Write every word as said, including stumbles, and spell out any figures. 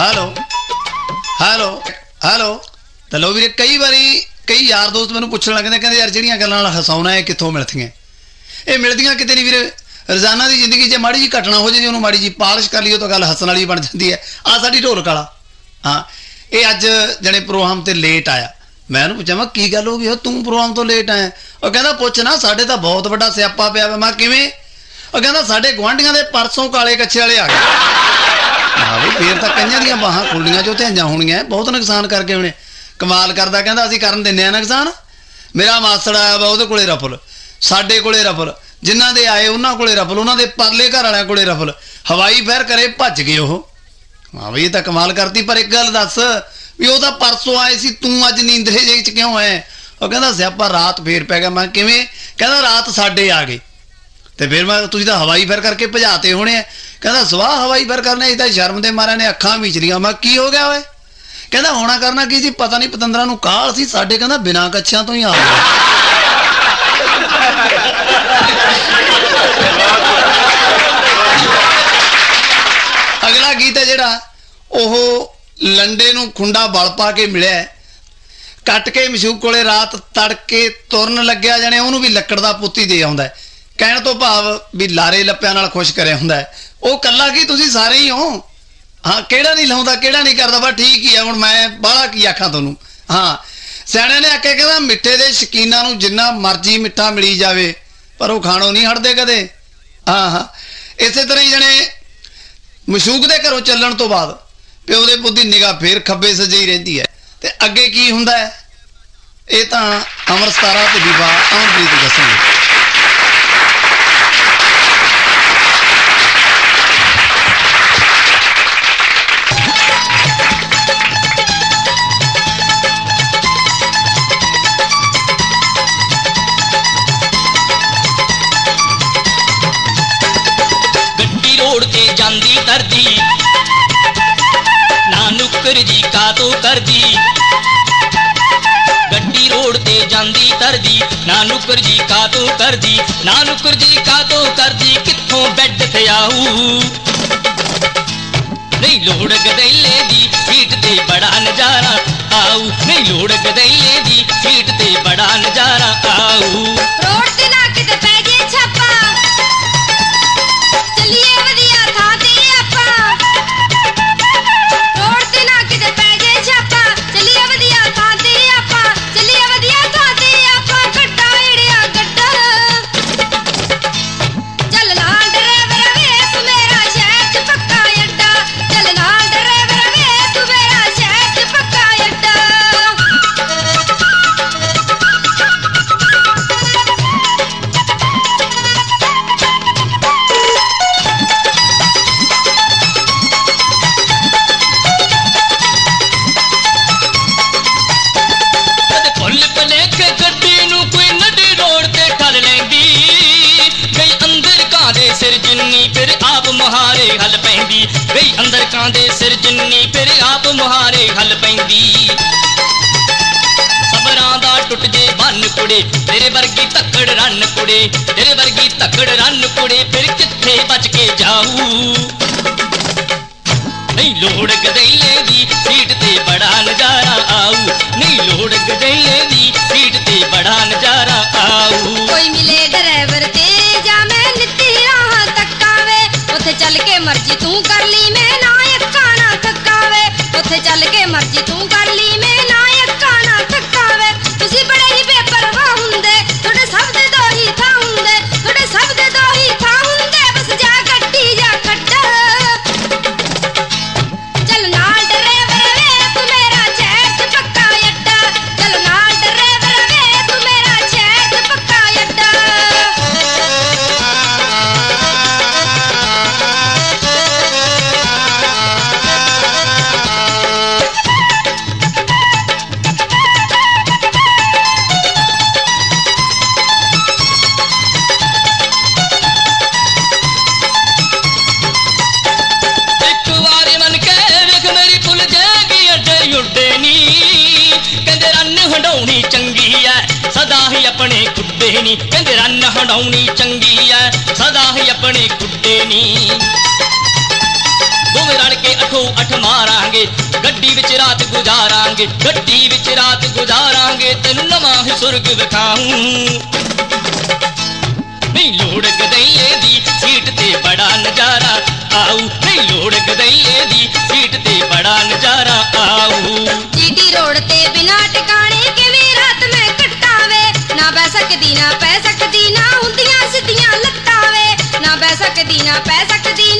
Hello hello hello ਤਾਂ ਲਓ ਵੀਰੇ, ਕਈ ਵਾਰੀ ਕਈ ਯਾਰ ਦੋਸਤ ਮੈਨੂੰ ਪੁੱਛਣ ਲੱਗਦੇ ਕਹਿੰਦੇ ਯਾਰ ਜਿਹੜੀਆਂ ਗੱਲਾਂ ਨਾਲ ਹਸਾਉਣਾ ਇਹ ਕਿੱਥੋਂ ਮਿਲਦੀਆਂ? ਇਹ ਮਿਲਦੀਆਂ ਕਿਤੇ ਨਹੀਂ ਵੀਰੇ। ਰੋਜ਼ਾਨਾ ਦੀ ਜ਼ਿੰਦਗੀ 'ਚ ਮਾੜੀ ਜਿਹੀ ਘਟਨਾ ਹੋ ਜਾਏ, ਉਹਨੂੰ ਮਾੜੀ ਜਿਹੀ ਪਾਲਿਸ਼ ਕਰ ਲਈਏ ਤਾਂ ਗੱਲ ਹੱਸਣ ਵਾਲੀ ਬਣ ਜਾਂਦੀ ਹੈ। ਆਹ ਸਾਡੀ ਢੋਲਕ ਵਾਲਾ, ਹਾਂ ਇਹ ਅੱਜ ਜਣੇ ਪ੍ਰੋਗਰਾਮ 'ਤੇ ਲੇਟ ਆਇਆ। ਮੈਂ ਉਹਨੂੰ ਪੁੱਛਿਆ ਮੈਂ ਕੀ ਗੱਲ ਹੋ ਗਈ, ਉਹ ਤੂੰ ਪ੍ਰੋਗਰਾਮ ਤੋਂ ਲੇਟ ਆਇਆ? ਉਹ ਕਹਿੰਦਾ ਪੁੱਛ ਨਾ, ਸਾਡੇ ਤਾਂ ਬਹੁਤ ਵੱਡਾ ਸਿਆਪਾ ਪਿਆ ਵਾ। ਮੈਂ ਕਿਵੇਂ? ਉਹ ਕਹਿੰਦਾ ਸਾਡੇ ਗੁਆਂਢੀਆਂ ਦੇ ਪਰਸੋਂ ਕਾਲੇ ਕੱਛੇ ਵਾਲੇ ਆ ਗਏ। ਹਾਂ ਵੀ ਫੇਰ ਤਾਂ ਕਈਆਂ ਦੀਆਂ ਬਾਹਾਂ ਕੁੰਡੀਆਂ 'ਚੋਂ ਧਿਆਈਆਂ ਹੋਣੀਆਂ, ਬਹੁਤ ਨੁਕਸਾਨ ਕਰਕੇ ਉਹਨੇ। ਕਮਾਲ ਕਰਦਾ, ਕਹਿੰਦਾ ਅਸੀਂ ਕਰਨ ਦਿੰਦੇ ਹਾਂ ਨੁਕਸਾਨ। ਮੇਰਾ ਮਾਸੜ ਆਇਆ ਵਾ, ਉਹਦੇ ਕੋਲੇ ਰਫਲ, ਸਾਡੇ ਕੋਲੇ ਰਫਲ, ਜਿਨ੍ਹਾਂ ਦੇ ਆਏ ਉਹਨਾਂ ਕੋਲੇ ਰਫਲ, ਉਹਨਾਂ ਦੇ ਪਰਲੇ ਘਰ ਵਾਲਿਆਂ ਕੋਲੇ ਰਫਲ। ਹਵਾਈ ਫਾਇਰ ਕਰੇ ਭੱਜ ਗਏ ਉਹ। ਹਾਂ ਵੀ ਇਹ ਤਾਂ ਕਮਾਲ ਕਰਤੀ। ਪਰ ਇੱਕ ਗੱਲ ਦੱਸ ਵੀ ਉਹ ਤਾਂ ਪਰਸੋਂ ਆਏ ਸੀ, ਤੂੰ ਅੱਜ ਨੀਂਦਰੇ ਜਿਹੇ 'ਚ ਕਿਉਂ ਹੈ? ਉਹ ਕਹਿੰਦਾ ਸਿਆਪਾ ਰਾਤ ਫੇਰ ਪੈ ਗਿਆ। ਮੈਂ ਕਿਵੇਂ? ਕਹਿੰਦਾ ਰਾਤ ਸਾਡੇ ਆ ਗਏ ਤੇ ਫਿਰ ਮੈਂ ਤੁਸੀਂ ਤਾਂ ਹਵਾਈ ਫਾਇਰ ਕਰਕੇ ਭਜਾਤੇ ਹੋਣੇ ਆ। ਕਹਿੰਦਾ ਸਵਾਹ ਹਵਾਈ ਫਾਇਰ ਕਰਨੇ, ਅਸੀਂ ਤਾਂ ਸ਼ਰਮ ਦੇ ਮਾਰਿਆਂ ਨੇ ਅੱਖਾਂ ਮੀਚ ਲੀਆਂ। ਮੈਂ ਕੀ ਹੋ ਗਿਆ ਓਏ? ਕਹਿੰਦਾ ਹੋਣਾ ਕਰਨਾ ਕੀ ਸੀ, ਪਤਾ ਨਹੀਂ ਪਤੰਦਰਾਂ ਨੂੰ ਕਾਹਲ ਸੀ, ਸਾਡੇ ਕਹਿੰਦਾ ਬਿਨਾਂ ਕੱਛਿਆਂ ਤੋਂ ਹੀ ਆ ਗਿਆ। ਅਗਲਾ ਗੀਤ ਹੈ ਜਿਹੜਾ, ਉਹ ਲੰਡੇ ਨੂੰ ਖੁੰਡਾ ਬਲ ਪਾ ਕੇ ਮਿਲਿਆ, ਕੱਟ ਕੇ ਮਸ਼ੂਕ ਕੋਲੇ ਰਾਤ ਤੜਕੇ ਤੁਰਨ ਲੱਗਿਆ, ਜਾਣੇ ਉਹਨੂੰ ਵੀ ਲੱਕੜ ਦਾ ਪੁੱਤੀ ਦੇ ਆਉਂਦਾ। ਕਹਿਣ ਤੋਂ ਭਾਵ ਵੀ ਲਾਰੇ ਲੱਪਿਆਂ ਨਾਲ ਖੁਸ਼ ਕਰਿਆ ਹੁੰਦਾ। ਉਹ ਕੱਲਾ ਕੀ ਤੁਸੀਂ ਸਾਰੇ ਹੀ ਹੋ। ਹਾਂ ਕਿਹੜਾ ਨਹੀਂ ਲਾਉਂਦਾ, ਕਿਹੜਾ ਨਹੀਂ ਕਰਦਾ, ਬਸ ਠੀਕ ਹੀ ਆ। ਹੁਣ ਮੈਂ ਬਾਹਲਾ ਕੀ ਆਖਾਂ ਤੁਹਾਨੂੰ। ਹਾਂ ਸਿਆਣਿਆਂ ਨੇ ਆਖਿਆ, ਕਹਿੰਦਾ ਮਿੱਠੇ ਦੇ ਸ਼ੌਕੀਨਾਂ ਨੂੰ ਜਿੰਨਾ ਮਰਜ਼ੀ ਮਿੱਠਾ ਮਿਲੀ ਜਾਵੇ ਪਰ ਉਹ ਖਾਣੋਂ ਨਹੀਂ ਹਟਦੇ ਕਦੇ। ਹਾਂ ਹਾਂ ਇਸੇ ਤਰ੍ਹਾਂ ਹੀ ਜਣੇ ਮਸ਼ੂਕ ਦੇ ਘਰੋਂ ਚੱਲਣ ਤੋਂ ਬਾਅਦ ਪਿਓ ਦੇ ਪੁੱਤ ਦੀ ਨਿਗਾਹ ਫੇਰ ਖੱਬੇ ਸੱਜੇ ਹੀ ਰਹਿੰਦੀ ਹੈ। ਤੇ ਅੱਗੇ ਕੀ ਹੁੰਦਾ ਹੈ ਇਹ ਤਾਂ ਅਮਰ ਸਤਾਰਾ ਤੇ ਬੀਬਾ ਅਮਨਪ੍ਰੀਤ ਦੱਸਣਗੇ। ਜਾਂਦੀ ਤਰਦੀ ਨਾ ਨੁੱਕਰ ਜੀ ਕਾਤੋਂ ਕਰਦੀ, ਗੱਡੀ ਰੋਡ ਤੇ ਜਾਂਦੀ ਤਰਦੀ ਨਾ ਨੁੱਕਰ ਜੀ ਕਾਤੋਂ ਕਰਦੀ, ਨਾ ਨੁੱਕਰ ਜੀ ਕਾਤੋਂ ਕਰਦੀ, ਕਿੱਥੋਂ ਬੈੱਡ ਤੇ ਆਊ। ਨਹੀਂ ਲੋੜ ਗਦੈਲੇ ਦੀ ਸੀਟ ਤੇ ਬੜਾ ਨਜ਼ਾਰਾ ਆਊ, ਨਹੀਂ ਲੋੜ ਗਦੈਲੇ ਦੀ ਸੀਟ ਤੇ ਬੜਾ ਨਜ਼ਾਰਾ ਆਊ। ਰੋਡ ਤੇ ਨਾ ਕਿਤੇ ਪੈ ਜੇ ਛਾਪਾ, ਚੱਲੀਏ ਵਧੀਆ ਥਾਂ ਤੇ ਆਪਾਂ। ਰੋਡ ਤੇ ਨਾ ਕਿਤੇ ਪੈ ਜੇ ਛਾਪਾ, ਚੱਲੀਏ ਵਧੀਆ ਥਾਂ ਤੇ ਆਪਾਂ, ਚੱਲੀਏ ਵਧੀਆ ਥਾਂ ਤੇ ਆਪਾਂ। ਗੱਡਾ ਏੜਿਆ ਗੱਡਾ, ਚੱਲ ਨਾਲ ਡਰਾਈਵਰ ਵੇ ਤੂੰ ਮੇਰਾ ਸ਼ਹਿਰ 'ਚ ਪੱਕਾ ਅੱਡਾ, ਚੱਲ ਨਾਲ ਡਰਾਈਵਰ ਵੇ ਤੂੰ ਮੇਰਾ ਸ਼ਹਿਰ 'ਚ ਪੱਕਾ ਅੱਡਾ। ਸਿਰ ਜਿੰਨੀ ਫਿਰ ਆਪ ਮੁਹਾਰੇ ਹਲ ਪੈਂਦੀ, ਗਈ ਅੰਦਰ ਕਾਂ ਦੇ ਸਿਰ ਜਿੰਨੀ ਫਿਰ ਆਪ ਮੁਹਾਰੇ ਹਲ ਪੈਂਦੀ। ਸਬਰਾਂ ਦਾ ਟੁੱਟ ਜੇ ਬੰਨ ਕੁੜੇ, ਤੇਰੇ ਵਰਗੀ ਧੱਕੜ ਰੰਨ ਕੁੜੇ, ਤੇਰੇ ਵਰਗੀ ਧੱਕੜ ਰੰਨ ਕੁੜੇ, ਫਿਰ ਕਿੱਥੇ ਬਚ ਕੇ ਜਾਊ। ਨਹੀਂ ਲੋੜ ਗਦੈਲੇ ਦੀ ਸੀਟ ਤੇ ਬੜਾ ਨਜ਼ਾਰਾ ਆਊ, ਨਹੀਂ ਲੋੜ ਗਦੈਲੇ ਦੀ ਸੀਟ ਤੇ ਬੜਾ ਨਜ਼ਾਰਾ ਆਊ। ਕੋਈ ਮਿਲੇ ਡਰਾਈਵਰ ਤੇ ਜਾ ਮੈਂ ਨਿੱਤੀ ਰਾਹ ਤੱਕਾਵੇ, ਉੱਥੇ ਚੱਲ ਕੇ ਮਰਜ਼ੀ ਤੂੰ ਕਰ ਲਈ, ਮੈਂ ਨਾ ਅੱਖਾਂ ਨਾ ਥੱਕਾਵੇ। ਉੱਥੇ ਚੱਲ ਕੇ ਮਰਜ਼ੀ ਤੂੰ ਕਰ ਲਈ, ਮੈਂ ਨਾ ਅੱਖਾਂ ਨਾ ਥੱਕਾਵੇ। ਤੁਸੀਂ ਬੜੇ ਹੀ ਬੇਪਰਵਾਹ ਹੁੰਦੇ, ਤੁਹਾਡੇ ਸਭ ਦੇ ਦੋ ਹੀ ਥਾਂ ਹੁੰਦੇ, ਤੁਹਾਡੇ ਸਭ ਦੇ ਦੋ ਹੀ ਥਾਂ ਹੁੰਦੇ, ਬਸ ਜਾ ਗੱਡੀ ਜਾ ਖੱਡਾ। ਚੱਲ ਨਾਲ ਡਰਾਈਵਰ ਵੇ ਤੂੰ ਮੇਰਾ ਸ਼ਹਿਰ 'ਚ ਪੱਕਾ ਅੱਡਾ, ਚੱਲ ਨਾਲ ਡਰਾਈਵਰ ਵੇ ਤੂੰ ਮੇਰਾ ਸ਼ਹਿਰ 'ਚ ਪੱਕਾ ਅੱਡਾ। ਇੱਕ ਵਾਰੀ ਮਨ ਕੇ ਵੇਖ ਮੇਰੀ ਭੁੱਲ ਜਾਏਗੀ ਅੱਡੇ ਉੱਡੇ ਨੀ, ਕਹਿੰਦੇ ਰੰਨ ਹੰਡਾਉਣੀ ਚੰਗੀ ਐ ਸਦਾ ਹੀ ਆਪਣੇ ਖੁੱਡੇ ਨੀ, ਕਹਿੰਦੇ ਰੰਨ ਹੰਡਾਉਣੀ ਚੰਗੀ ਐ ਸਦਾ ਹੀ ਆਪਣੇ ਖੁੱਡੇ ਨੀ। ਦੋਵੇਂ ਰਲ ਕੇ ਅਠੋ ਅਠ ਮਾਰਾਂਗੇ ਗੱਡੀ ਵਿੱਚ ਰਾਤ ਗੁਜ਼ਾਰਾਂਗੇ ਗੱਡੀ ਵਿੱਚ ਰਾਤ ਗੁਜ਼ਾਰਾਂਗੇ ਤੈਨੂੰ ਨਵਾਂ ਹੀ ਸੁਰਗ ਵਿਖਾਊਂ ਨਹੀਂ ਲੋੜ ਗਦਈਏ ਦੀ ਸੀਟ ਤੇ ਬੜਾ ਨਜ਼ਾਰਾ ਆਊ ਨਹੀਂ ਲੋੜ ਗਦਈਏ ਦੀ ਸੀਟ ਤੇ ਬੜਾ ਨਜ਼ਾਰਾ ਆਊ ਜੀਟੀ ਰੋਡ ਤੇ ਬਿਨਾ ਟਿਕਾਣੇ ਕਿਵੇਂ ਰਾਤ ਮੈਂ ਕੱਟਾਵੇ ਨਾ ਬਹਿ ਸਕਦੀ ਨਾ ਪੈ ਸਕਦੀ ਨਾ ਹੁੰਦੀਆਂ ਸਿੱਧੀਆਂ ਲੱਤਾਂ ਵੇ ਨਾ ਬਹਿ ਸਕਦੀ ਨਾ ਪੈ ਸਕਦੀ